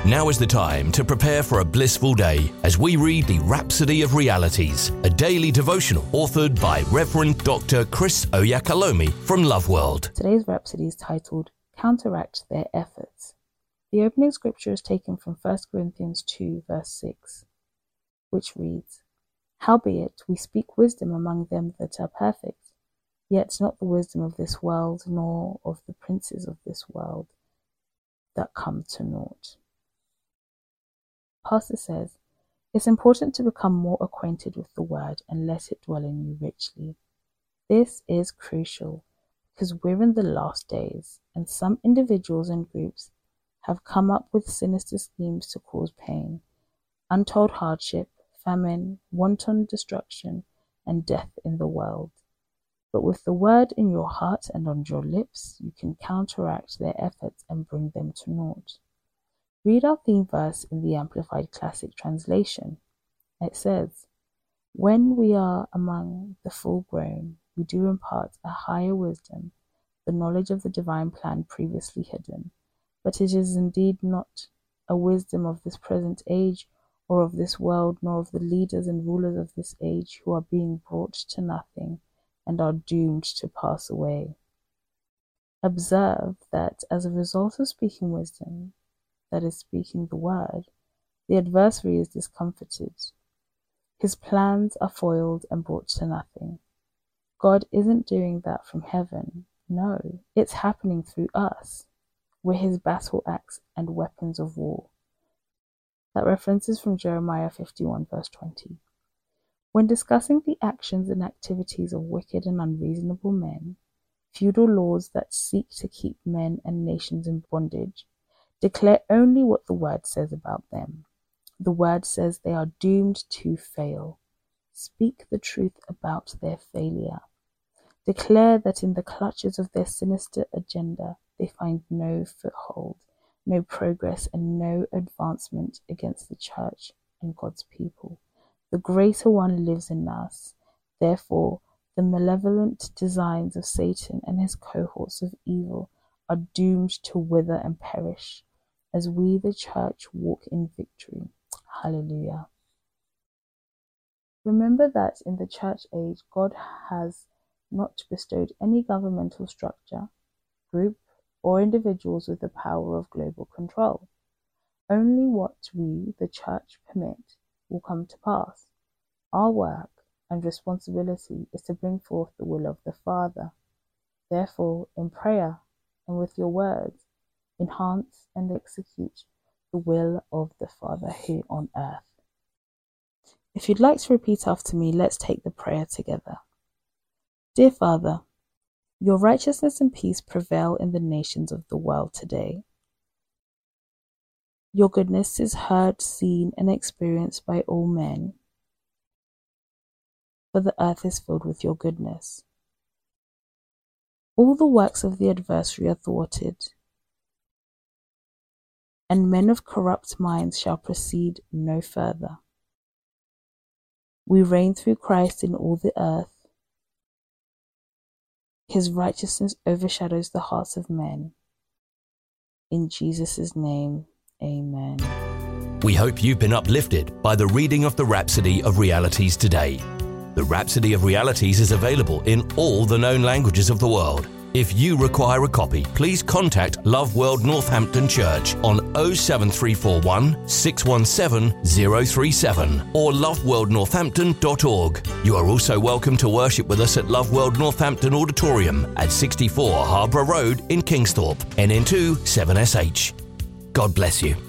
Now is the time to prepare for a blissful day as we read the Rhapsody of Realities, a daily devotional authored by Reverend Dr. Chris Oyakalomi from Love World. Today's Rhapsody is titled, Counteract Their Efforts. The opening scripture is taken from 1 Corinthians 2 verse 6, which reads, Howbeit we speak wisdom among them that are perfect, yet not the wisdom of this world, nor of the princes of this world that come to naught. Pastor says, it's important to become more acquainted with the word and let it dwell in you richly. This is crucial because we're in the last days and some individuals and groups have come up with sinister schemes to cause pain, untold hardship, famine, wanton destruction, and death in the world. But with the word in your heart and on your lips, you can counteract their efforts and bring them to naught. Read our theme verse in the Amplified Classic Translation. It says, When we are among the full grown, we do impart a higher wisdom, the knowledge of the divine plan previously hidden. But it is indeed not a wisdom of this present age or of this world, nor of the leaders and rulers of this age who are being brought to nothing and are doomed to pass away. Observe that as a result of speaking wisdom, that is speaking the word, the adversary is discomfited. His plans are foiled and brought to nothing. God isn't doing that from heaven. No, it's happening through us. We're his battle axe and weapons of war. That reference is from Jeremiah 51 verse 20. When discussing the actions and activities of wicked and unreasonable men, feudal laws that seek to keep men and nations in bondage, declare only what the word says about them. The word says they are doomed to fail. Speak the truth about their failure. Declare that in the clutches of their sinister agenda, they find no foothold, no progress, and no advancement against the church and God's people. The greater one lives in us. Therefore, the malevolent designs of Satan and his cohorts of evil are doomed to wither and perish as we, the church, walk in victory. Hallelujah. Remember that in the church age, God has not bestowed any governmental structure, group, or individuals with the power of global control. Only what we, the church, permit will come to pass. Our work and responsibility is to bring forth the will of the Father. Therefore, in prayer and with your words, enhance and execute the will of the Father here on earth. If you'd like to repeat after me, let's take the prayer together. Dear Father, your righteousness and peace prevail in the nations of the world today. Your goodness is heard, seen, and experienced by all men, for the earth is filled with your goodness. All the works of the adversary are thwarted, and men of corrupt minds shall proceed no further. We reign through Christ in all the earth. His righteousness overshadows the hearts of men. In Jesus' name, amen. We hope you've been uplifted by the reading of the Rhapsody of Realities today. The Rhapsody of Realities is available in all the known languages of the world. If you require a copy, please contact Love World Northampton Church on 07341 617 037 or loveworldnorthampton.org. You are also welcome to worship with us at Love World Northampton Auditorium at 64 Harbour Road in Kingsthorpe, NN2 7SH. God bless you.